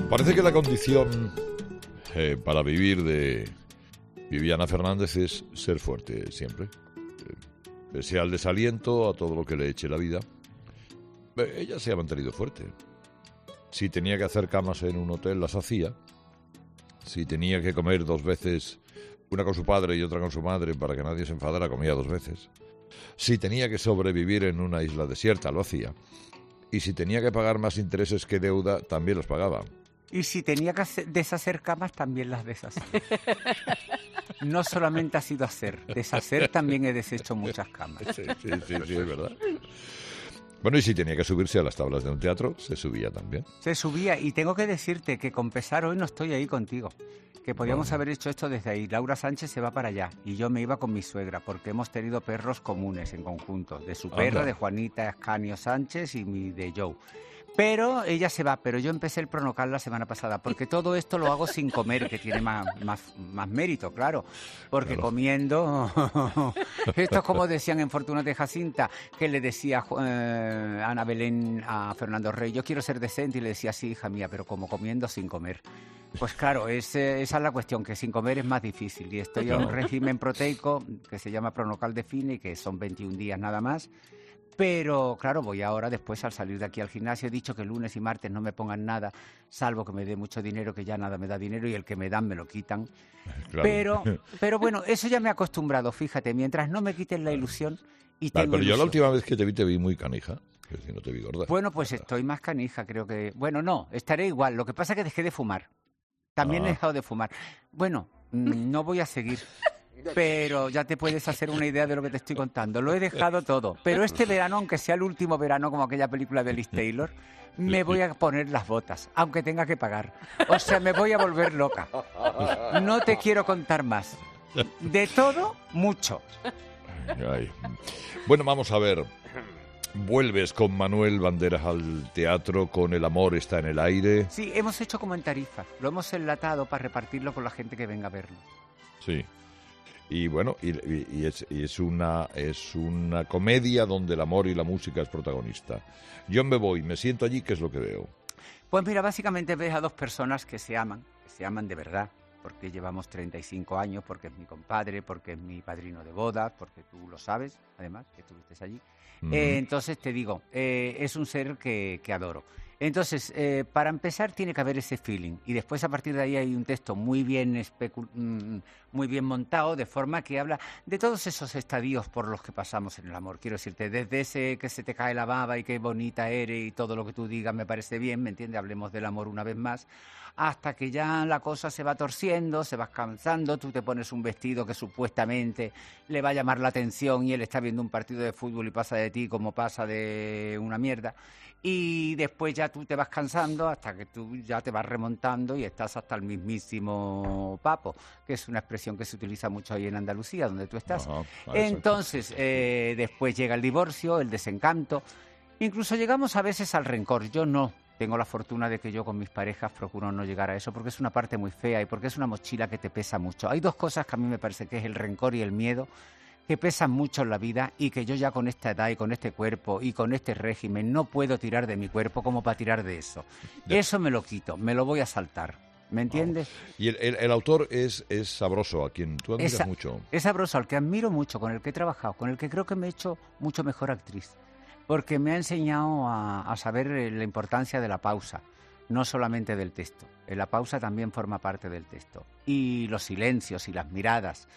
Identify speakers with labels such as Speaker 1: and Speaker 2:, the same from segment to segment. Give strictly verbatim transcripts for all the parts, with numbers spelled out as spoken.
Speaker 1: Parece que la condición eh, para vivir de Viviana Fernández es ser fuerte siempre. Eh, pese al desaliento, a todo lo que le eche la vida, eh, ella se ha mantenido fuerte. Si tenía que hacer camas en un hotel, las hacía. Si tenía que comer dos veces, una con su padre y otra con su madre, para que nadie se enfadara, comía dos veces. Si tenía que sobrevivir en una isla desierta, lo hacía. Y si tenía que pagar más intereses que deuda, también los pagaba.
Speaker 2: Y si tenía que hacer, deshacer camas, también las deshacía. No solamente ha sido hacer, deshacer también he deshecho muchas camas.
Speaker 1: Sí, sí, sí, sí, es verdad. Bueno, y si tenía que subirse a las tablas de un teatro, se subía también.
Speaker 2: Se subía, y tengo que decirte que con pesar hoy no estoy ahí contigo. Que podíamos
Speaker 1: Bueno.
Speaker 2: haber hecho esto desde ahí. Laura Sánchez se va para allá y yo me iba con mi suegra porque hemos tenido perros comunes en conjunto. De su perra,
Speaker 1: Anda.
Speaker 2: de Juanita Escanio Sánchez y mi de Joe. Pero ella se va, pero yo empecé el Pronocal la semana pasada, porque todo esto lo hago sin comer, que tiene más, más, más mérito, claro. Porque
Speaker 1: Claro.
Speaker 2: comiendo... Esto es como decían en Fortuna de Jacinta, que le decía eh, Ana Belén a Fernando Rey, yo quiero ser decente, y le decía, sí, hija mía, pero como comiendo sin comer. Pues claro, es, eh, esa es la cuestión, que sin comer es más difícil. Y estoy a un
Speaker 1: Claro.
Speaker 2: régimen proteico que se llama Pronocal Define, que son veintiún días nada más. Pero, claro, voy ahora, después, al salir de aquí al gimnasio, he dicho que lunes y martes no me pongan nada, salvo que me dé mucho dinero, que ya nada me da dinero, y el que me dan me lo quitan.
Speaker 1: Claro.
Speaker 2: Pero, pero bueno, eso ya me he acostumbrado, fíjate, mientras no me quiten la ilusión y
Speaker 1: Vale,
Speaker 2: tengo
Speaker 1: pero yo la
Speaker 2: ilusión.
Speaker 1: última vez que te vi, te vi muy canija. Que si no te vi gorda.
Speaker 2: Bueno, pues estoy más canija, creo que... Bueno, no, estaré igual. Lo que pasa es que dejé de fumar. También he
Speaker 1: Ah.
Speaker 2: dejado de fumar. Bueno, mm, no voy a seguir. Pero ya te puedes hacer una idea de lo que te estoy contando. Lo he dejado todo. Pero este verano, aunque sea el último verano, como aquella película de Liz Taylor, me voy a poner las botas, aunque tenga que pagar. O sea, me voy a volver loca. No te quiero contar más. De todo, mucho.
Speaker 1: Ay. Bueno, vamos a ver. Vuelves con Manuel Banderas al teatro, con El amor está en el aire.
Speaker 2: Sí, hemos hecho como en Tarifa. Lo hemos enlatado para repartirlo con la gente que venga a verlo.
Speaker 1: Sí. Y bueno, y, y- y es, y es una es una comedia donde el amor y la música es protagonista. Yo me voy, me siento allí, ¿qué es lo que veo?
Speaker 2: Pues mira, básicamente ves a dos personas que se aman, que se aman de verdad, porque llevamos treinta y cinco años, porque es mi compadre, porque es mi padrino de bodas, porque tú lo sabes, además, que estuviste allí.
Speaker 1: Ujú.
Speaker 2: Eh, entonces te digo, eh, es un ser que, que adoro. Entonces, eh, para empezar tiene que haber ese feeling, y después a partir de ahí hay un texto muy bien especu- mm, muy bien montado, de forma que habla de todos esos estadios por los que pasamos en el amor. Quiero decirte, desde ese que se te cae la baba y qué bonita eres y todo lo que tú digas me parece bien, ¿me entiendes? Hablemos del amor una vez más, hasta que ya la cosa se va torciendo, se va cansando, tú te pones un vestido que supuestamente le va a llamar la atención y él está viendo un partido de fútbol y pasa de ti como pasa de una mierda. Y después ya tú te vas cansando hasta que tú ya te vas remontando y estás hasta el mismísimo papo, que es una expresión que se utiliza mucho ahí en Andalucía, donde tú estás.
Speaker 1: Ajá, exacto.
Speaker 2: Entonces, eh, después llega el divorcio, el desencanto, incluso llegamos a veces al rencor. Yo no. Tengo la fortuna de que yo con mis parejas procuro no llegar a eso, porque es una parte muy fea y porque es una mochila que te pesa mucho. Hay dos cosas que a mí me parece que es el rencor y el miedo, que pesan mucho en la vida, y que yo ya con esta edad y con este cuerpo y con este régimen no puedo tirar de mi cuerpo como para tirar de eso.
Speaker 1: Ya.
Speaker 2: Eso me lo quito, me lo voy a saltar. ¿Me entiendes?
Speaker 1: Y el, el- el autor es, es sabroso, a quien tú admiras
Speaker 2: Esa-
Speaker 1: mucho.
Speaker 2: Es sabroso, al que admiro mucho, con el que he trabajado, con el que creo que me he hecho mucho mejor actriz, porque me ha enseñado a, a saber eh, la importancia de la pausa, no solamente del texto. Eh, La pausa también forma parte del texto, y los silencios y las miradas.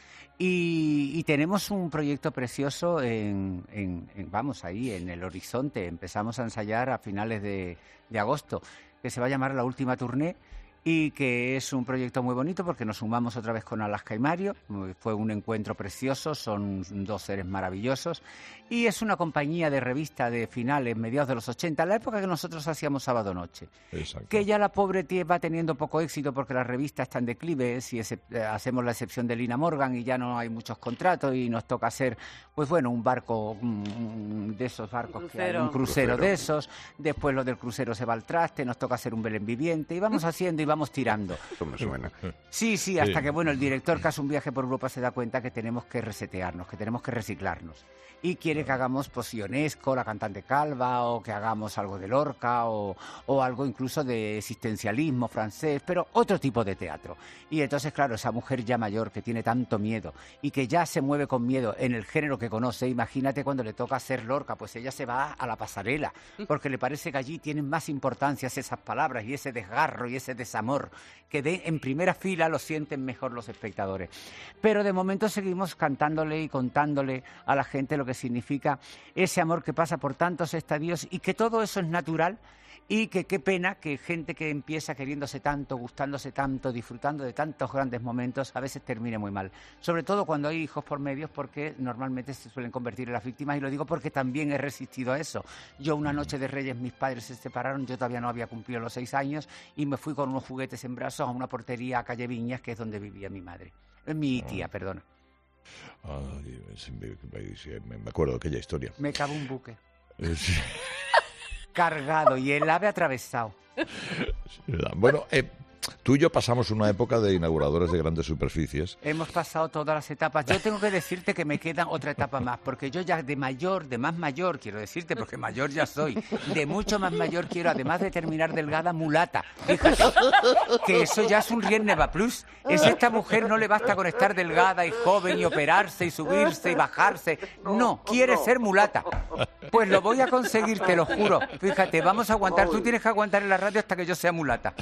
Speaker 2: Y, y tenemos un proyecto precioso en, en- en- vamos, ahí en el horizonte. Empezamos a ensayar a finales de, de agosto, que se va a llamar La Última Tournée, y que es un proyecto muy bonito porque nos sumamos otra vez con Alaska y Mario. Fue un encuentro precioso, son dos seres maravillosos, y es una compañía de revista de finales, mediados de los ochenta, la época que nosotros hacíamos Sábado Noche,
Speaker 1: Exacto.
Speaker 2: que ya la pobre tía va teniendo poco éxito porque la revista está en declive, si excep- eh, hacemos la excepción de Lina Morgan, y ya no hay muchos contratos y nos toca hacer, pues bueno, un barco mm, de esos barcos
Speaker 3: Un
Speaker 2: que hay,
Speaker 3: crucero.
Speaker 2: un crucero,
Speaker 1: Crucero.
Speaker 2: de esos. Después lo del crucero se va al traste, nos toca hacer un Belén viviente, y vamos haciendo y vamos tirando.
Speaker 3: Eso me suena.
Speaker 2: Sí, sí, hasta
Speaker 1: Sí.
Speaker 2: que, bueno, el director que hace un viaje por Europa se da cuenta que tenemos que resetearnos, que tenemos que reciclarnos. Y quiere que hagamos, pues, Ionesco, la cantante calva, o que hagamos algo de Lorca, o, o algo incluso de existencialismo francés, pero otro tipo de teatro. Y entonces, claro, esa mujer ya mayor que tiene tanto miedo y que ya se mueve con miedo en el género que conoce, imagínate cuando le toca hacer Lorca, pues ella se va a la pasarela, porque le parece que allí tienen más importancia esas palabras y ese desgarro y ese desamor, que de, en primera fila lo sienten mejor los espectadores. Pero de momento seguimos cantándole y contándole a la gente lo que significa ese amor que pasa por tantos estadios y que todo eso es natural. Y que qué pena que gente que empieza queriéndose tanto, gustándose tanto, disfrutando de tantos grandes momentos, a veces termine muy mal. Sobre todo cuando hay hijos por medios, porque normalmente se suelen convertir en las víctimas, y lo digo porque también he resistido a eso. Yo una noche de Reyes, mis padres se separaron, yo todavía no había cumplido los seis años, y me fui con unos juguetes en brazos a una portería a Calle Viñas, que es donde vivía mi madre. Eh, Mi tía, perdona.
Speaker 1: Ay, sí, me, sí, me me acuerdo de aquella historia.
Speaker 2: Me cabe un buque
Speaker 1: Eh, sí,
Speaker 2: cargado y el ave atravesado.
Speaker 1: es verdad. Bueno, eh, tú y yo pasamos una época de inauguradores de grandes superficies.
Speaker 2: Hemos pasado todas las etapas. Yo tengo que decirte que me queda otra etapa más, porque yo ya de mayor, de más mayor, quiero decirte, porque mayor ya soy, de mucho más mayor quiero, además de terminar delgada, mulata. Fíjate, que eso ya es un rien ne va plus. Es esta mujer, no le basta con estar delgada y joven y operarse y subirse y bajarse. No, quiere ser mulata. Pues lo voy a conseguir, te lo juro. Fíjate, vamos a aguantar. Tú tienes que aguantar en la radio hasta que yo sea mulata.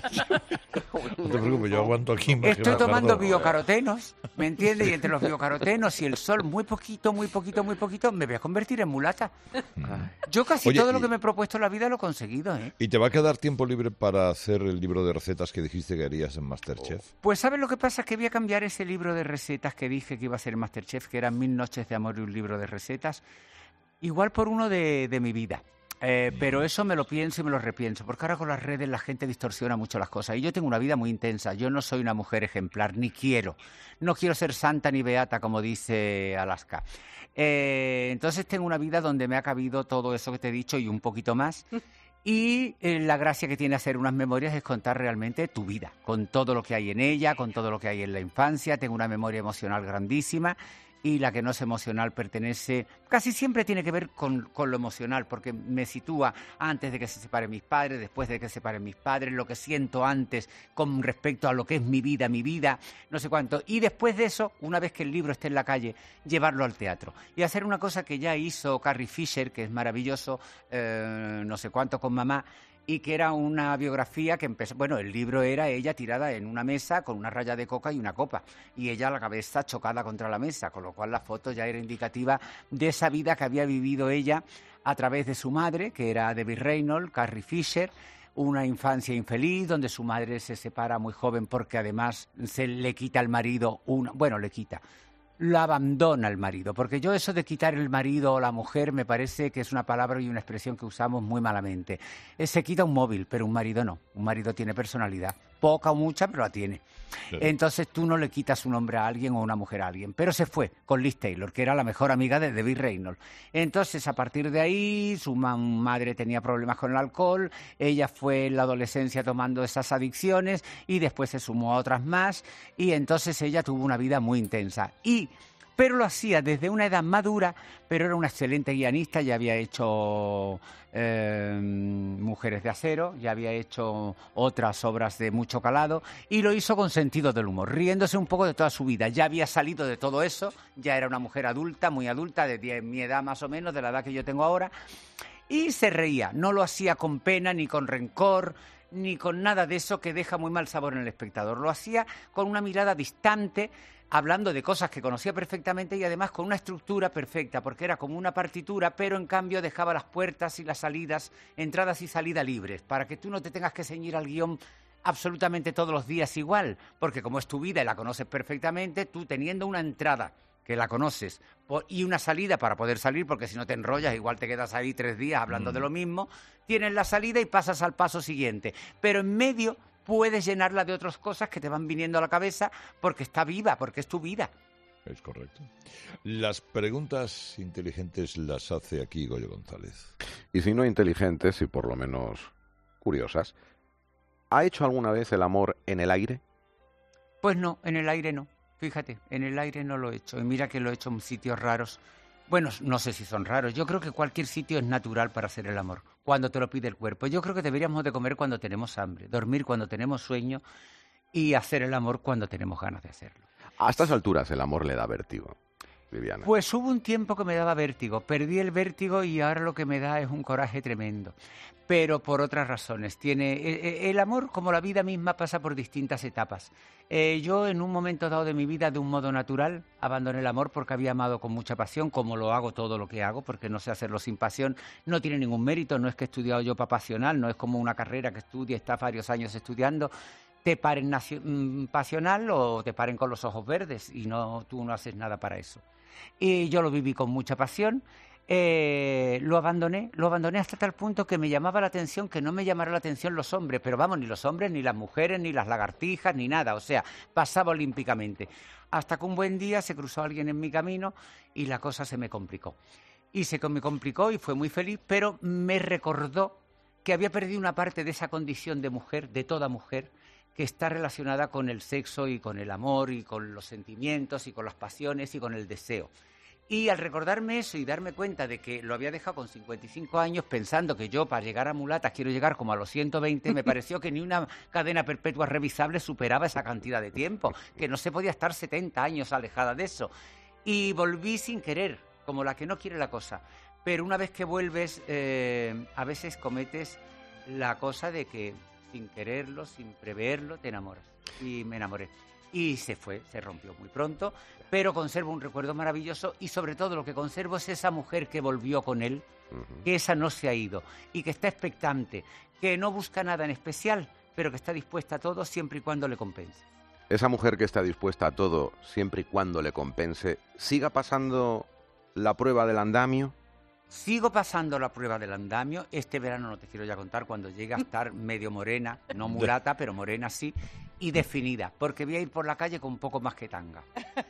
Speaker 1: No te preocupes, yo aguanto aquí. más que
Speaker 2: Estoy
Speaker 1: Bernardo.
Speaker 2: tomando biocarotenos, ¿me entiendes? Y entre los biocarotenos y el sol, muy poquito, muy poquito, muy poquito, me voy a convertir en mulata. Yo casi
Speaker 1: Oye,
Speaker 2: todo lo
Speaker 1: y-
Speaker 2: que me he propuesto en la vida lo he conseguido, ¿eh?
Speaker 1: ¿Y te va a quedar tiempo libre para hacer el libro de recetas que dijiste que harías en Masterchef?
Speaker 2: Pues ¿sabes lo que pasa? Que voy a cambiar ese libro de recetas que dije que iba a ser Masterchef, que eran Mil noches de amor y un libro de recetas, igual por uno de, de mi vida. Eh, pero eso me lo pienso y me lo repienso, porque ahora con las redes la gente distorsiona mucho las cosas. Y yo tengo una vida muy intensa, yo no soy una mujer ejemplar, ni quiero. No quiero ser santa ni beata, como dice Alaska. Eh, entonces tengo una vida donde me ha cabido todo eso que te he dicho y un poquito más. Y eh, la gracia que tiene hacer unas memorias es contar realmente tu vida, con todo lo que hay en ella, con todo lo que hay en la infancia. Tengo una memoria emocional grandísima, y la que no es emocional pertenece, casi siempre tiene que ver con, con lo emocional, porque me sitúa antes de que se separen mis padres, después de que se separen mis padres, lo que siento antes con respecto a lo que es mi vida, mi vida, no sé cuánto. Y después de eso, una vez que el libro esté en la calle, llevarlo al teatro. Y hacer una cosa que ya hizo Carrie Fisher, que es maravilloso, eh, no sé cuánto con mamá, y que era una biografía que empezó... Bueno, el libro era ella tirada en una mesa con una raya de coca y una copa, y ella la cabeza chocada contra la mesa, con lo cual la foto ya era indicativa de esa vida que había vivido ella a través de su madre, que era Debbie Reynolds, Carrie Fisher, una infancia infeliz donde su madre se separa muy joven porque además se le quita al marido una... Bueno, le quita... lo abandona el marido, porque yo eso de quitar el marido o la mujer me parece que es una palabra y una expresión que usamos muy malamente. Eh, Se quita un móvil, pero un marido no. Un marido tiene personalidad, poca o mucha, pero la tiene.
Speaker 1: Claro.
Speaker 2: Entonces tú no le quitas un hombre a alguien o una mujer a alguien, pero se fue con Liz Taylor, que era la mejor amiga de Debbie Reynolds. Entonces, a partir de ahí, su ma- madre tenía problemas con el alcohol, ella fue en la adolescencia tomando esas adicciones y después se sumó a otras más, y entonces ella tuvo una vida muy intensa. Y pero lo hacía desde una edad madura, pero era una excelente guionista, ya había hecho eh, Mujeres de Acero, ya había hecho otras obras de mucho calado, y lo hizo con sentido del humor, riéndose un poco de toda su vida. Ya había salido de todo eso, ya era una mujer adulta, muy adulta, de die- mi edad más o menos, de la edad que yo tengo ahora, y se reía, no lo hacía con pena ni con rencor, ni con nada de eso que deja muy mal sabor en el espectador. Lo hacía con una mirada distante, hablando de cosas que conocía perfectamente y además con una estructura perfecta, porque era como una partitura, pero en cambio dejaba las puertas y las salidas, entradas y salidas libres, para que tú no te tengas que ceñir al guión absolutamente todos los días igual, porque como es tu vida y la conoces perfectamente, tú teniendo una entrada que la conoces po- y una salida para poder salir, porque si no te enrollas, igual te quedas ahí tres días hablando
Speaker 1: Mm.
Speaker 2: de lo mismo, tienes la salida y pasas al paso siguiente, pero en medio puedes llenarla de otras cosas que te van viniendo a la cabeza porque está viva, porque es tu vida.
Speaker 1: Es correcto. Las preguntas inteligentes las hace aquí Goyo González.
Speaker 3: Y si no inteligentes y por lo menos curiosas, ¿Ha hecho alguna vez el amor en el aire?
Speaker 2: Pues no, en el aire no. Fíjate, en el aire no lo he hecho. Y mira que lo he hecho en sitios raros. Bueno, no sé si son raros. Yo creo que cualquier sitio es natural para hacer el amor, cuando te lo pide el cuerpo. Yo creo que deberíamos de comer cuando tenemos hambre, dormir cuando tenemos sueño y hacer el amor cuando tenemos ganas de hacerlo.
Speaker 3: A estas alturas el amor le da vértigo, Viviana.
Speaker 2: Pues hubo un tiempo que me daba vértigo. Perdí el vértigo y ahora lo que me da es un coraje tremendo. Pero por otras razones. Tiene el amor, como la vida misma, pasa por distintas etapas. Eh, yo, en un momento dado de mi vida, de un modo natural, abandoné el amor porque había amado con mucha pasión, como lo hago todo lo que hago, porque no sé hacerlo sin pasión. No tiene ningún mérito, no es que he estudiado yo para pasional, no es como una carrera que estudia, está varios años estudiando. Te paren nacio- pasional o te paren con los ojos verdes y no, tú no haces nada para eso. Y yo lo viví con mucha pasión. Eh, lo abandoné, lo abandoné hasta tal punto que me llamaba la atención que no me llamara la atención los hombres, pero vamos, ni los hombres, ni las mujeres, ni las lagartijas, ni nada, o sea, pasaba olímpicamente. Hasta que un buen día se cruzó alguien en mi camino y la cosa se me complicó. Y se me complicó y fue muy feliz, pero me recordó que había perdido una parte de esa condición de mujer, de toda mujer, que está relacionada con el sexo y con el amor y con los sentimientos y con las pasiones y con el deseo. Y al recordarme eso y darme cuenta de que lo había dejado con cincuenta y cinco años, pensando que yo para llegar a mulatas quiero llegar como a los ciento veinte, me pareció que ni una cadena perpetua revisable superaba esa cantidad de tiempo, que no se podía estar setenta años alejada de eso. Y volví sin querer, como la que no quiere la cosa. Pero una vez que vuelves, eh, a veces cometes la cosa de que sin quererlo, sin preverlo, te enamoras. Y me enamoré. Y se fue, se rompió muy pronto, pero conservo un recuerdo maravilloso y sobre todo lo que conservo es esa mujer que volvió con él, uh-huh. que esa no se ha ido y que está expectante, que no busca nada en especial, pero que está dispuesta a todo siempre y cuando le compense.
Speaker 3: Esa mujer que está dispuesta a todo siempre y cuando le compense, ¿siga pasando la prueba del andamio?
Speaker 2: Sigo pasando la prueba del andamio. Este verano no te quiero ya contar cuando llegue a estar medio morena, no mulata, pero morena sí, y definida, porque voy a ir por la calle con un poco más que tanga.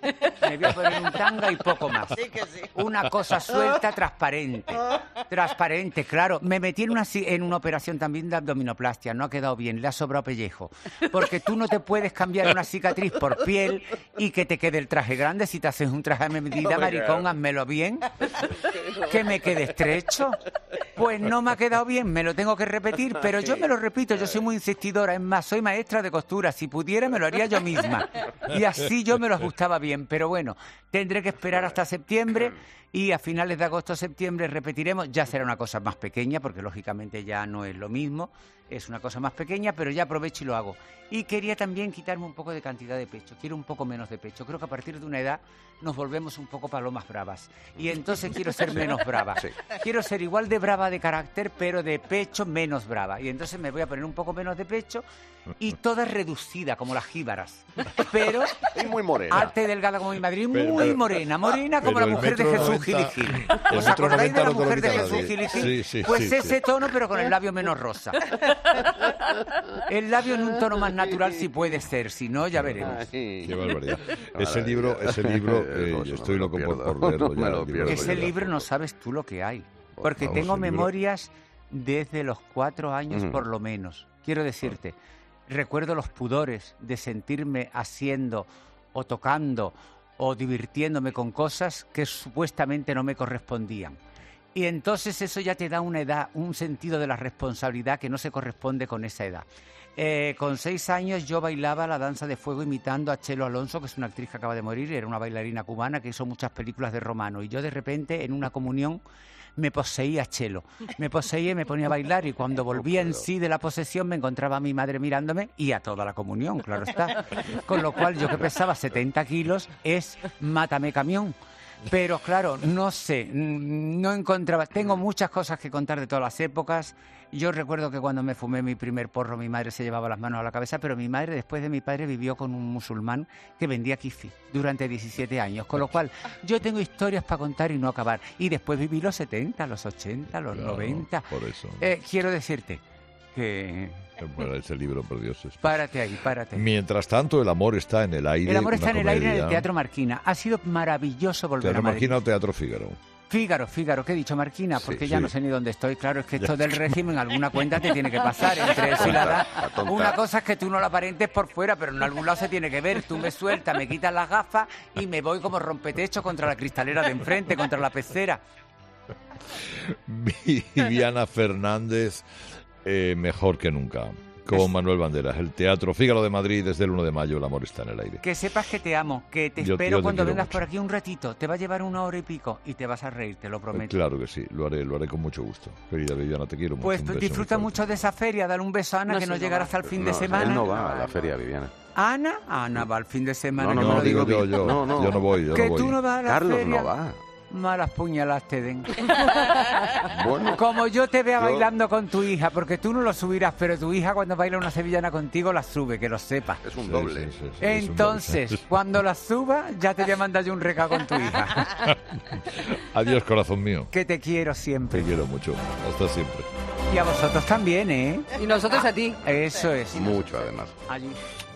Speaker 2: Me voy a poner un tanga y poco más.
Speaker 4: Sí que sí.
Speaker 2: Una cosa suelta, transparente. Transparente, claro. Me metí en una, en una operación también de abdominoplastia, no ha quedado bien, le ha sobrado pellejo. Porque tú no te puedes cambiar una cicatriz por piel y que te quede el traje grande. Si te haces un traje a medida, maricón, házmelo bien. Que me quede estrecho. Pues no me ha quedado bien, me lo tengo que repetir, pero yo me lo repito, yo soy muy insistidora, es más, soy maestra de costura, si pudiera me lo haría yo misma, y así yo me lo ajustaba bien, pero bueno, tendré que esperar hasta septiembre, y a finales de agosto o septiembre repetiremos, ya será una cosa más pequeña, porque lógicamente ya no es lo mismo, es una cosa más pequeña, pero ya aprovecho y lo hago. Y quería también quitarme un poco de cantidad de pecho, quiero un poco menos de pecho, creo que a partir de una edad nos volvemos un poco palomas bravas, y entonces quiero ser menos brava, sí. Quiero ser igual de brava de carácter, pero de pecho menos brava, y entonces me voy a poner un poco menos de pecho, y toda reducida, como las jíbaras, pero
Speaker 3: y muy morena.
Speaker 2: arte delgada como mi madre, muy pero, morena, morena como la mujer de Jesús noventa, Gil y Gil. ¿Os acordáis de la mujer de Jesús Gil y Gil?
Speaker 1: Sí, sí,
Speaker 2: pues
Speaker 1: sí,
Speaker 2: ese
Speaker 1: sí.
Speaker 2: tono, pero con el labio menos rosa. El labio en un tono más natural si puede ser, si no ya veremos.
Speaker 1: Qué barbaridad. Ese libro, ese libro, eh, no, yo estoy no loco por, por leerlo ya.
Speaker 3: Lo pierdo,
Speaker 2: ese
Speaker 3: ya.
Speaker 2: libro no sabes tú lo que hay, porque
Speaker 1: Vamos,
Speaker 2: tengo
Speaker 1: el libro...
Speaker 2: memorias desde los cuatro años mm. por lo menos. Quiero decirte, recuerdo los pudores de sentirme haciendo o tocando o divirtiéndome con cosas que supuestamente no me correspondían. Y entonces eso ya te da una edad, un sentido de la responsabilidad que no se corresponde con esa edad. Eh, con seis años yo bailaba la danza de fuego imitando a Chelo Alonso, que es una actriz que acaba de morir, era una bailarina cubana que hizo muchas películas de romano. Y yo de repente en una comunión me poseía Chelo, me poseía y me ponía a bailar, y cuando volvía en sí de la posesión me encontraba a mi madre mirándome y a toda la comunión, claro está. Con lo cual yo, que pesaba setenta kilos, es mátame camión. Pero claro, no sé, no encontraba... Tengo muchas cosas que contar de todas las épocas. Yo recuerdo que cuando me fumé mi primer porro, mi madre se llevaba las manos a la cabeza, pero mi madre, después de mi padre, vivió con un musulmán que vendía kifi durante diecisiete años. Con lo cual, yo tengo historias para contar y no acabar. Y después viví los setenta, los ochenta, los claro, noventa.
Speaker 1: Por eso.
Speaker 2: Eh, quiero decirte que...
Speaker 1: Bueno, ese libro, por Dios. Es...
Speaker 2: Párate ahí, párate.
Speaker 1: Mientras tanto, el amor está en el aire.
Speaker 2: El amor está en
Speaker 1: comedia.
Speaker 2: el aire en el Teatro Marquina. Ha sido maravilloso volver
Speaker 1: ¿Teatro
Speaker 2: a Madrid.
Speaker 1: Marquina o Teatro Fígaro?
Speaker 2: Fígaro, Fígaro, ¿qué he dicho, Marquina? Porque
Speaker 3: Sí,
Speaker 2: ya
Speaker 3: sí.
Speaker 2: no sé ni dónde estoy. Claro, es que esto del régimen, alguna cuenta te tiene que pasar entre eso y la edad.
Speaker 3: La tonta.
Speaker 2: Una cosa es que tú no la aparentes por fuera, pero en algún lado se tiene que ver. Tú me sueltas, me quitas las gafas y me voy como rompetecho contra la cristalera de enfrente, contra la pecera.
Speaker 1: Viviana Fernández, eh, mejor que nunca. Con
Speaker 2: Es-
Speaker 1: Manuel Banderas. El Teatro Fígaro de Madrid desde el uno de mayo. El amor está en el aire.
Speaker 2: Que sepas que te amo, que te
Speaker 1: Yo-
Speaker 2: espero
Speaker 1: yo te
Speaker 2: cuando
Speaker 1: quiero
Speaker 2: vengas
Speaker 1: mucho.
Speaker 2: por aquí un ratito. Te va a llevar una hora y pico y te vas a reír, te lo prometo.
Speaker 1: Claro que sí, lo haré, lo haré con mucho gusto. Querida Viviana, te quiero mucho.
Speaker 2: Pues
Speaker 1: Un beso
Speaker 2: disfruta
Speaker 1: muy
Speaker 2: mucho
Speaker 1: fuerte.
Speaker 2: de esa feria, dale un beso a Ana,
Speaker 4: No,
Speaker 2: que
Speaker 4: sí,
Speaker 2: no
Speaker 4: no
Speaker 2: llegará
Speaker 4: va.
Speaker 2: hasta el fin
Speaker 3: No,
Speaker 2: de semana.
Speaker 3: él no va a la feria, Viviana.
Speaker 2: Ana, Ana va al fin de semana.
Speaker 3: No,
Speaker 2: que
Speaker 3: no,
Speaker 2: me
Speaker 1: No,
Speaker 2: lo
Speaker 1: digo
Speaker 2: digo.
Speaker 1: yo, yo.
Speaker 3: No, no.
Speaker 1: Yo no voy, yo
Speaker 2: Que
Speaker 1: no voy.
Speaker 2: tú no vas a la
Speaker 3: Carlos
Speaker 2: feria.
Speaker 3: no va.
Speaker 2: Malas puñaladas te den.
Speaker 3: Bueno,
Speaker 2: Como yo te vea
Speaker 3: Yo-
Speaker 2: bailando con tu hija, porque tú no lo subirás, pero tu hija cuando baila una sevillana contigo la sube, que lo sepas.
Speaker 3: es un
Speaker 1: Sí,
Speaker 3: doble.
Speaker 1: sí, sí, sí, es un
Speaker 2: Entonces,
Speaker 1: doble.
Speaker 2: cuando la suba, ya te voy a mandar yo un recado con tu hija.
Speaker 1: Adiós, corazón mío.
Speaker 2: Que te quiero
Speaker 1: Te
Speaker 2: siempre.
Speaker 1: quiero mucho. Hasta siempre.
Speaker 2: Y a vosotros también, ¿eh?
Speaker 4: Y nosotros a ti.
Speaker 2: Eso es.
Speaker 3: Mucho, además.
Speaker 2: Allí.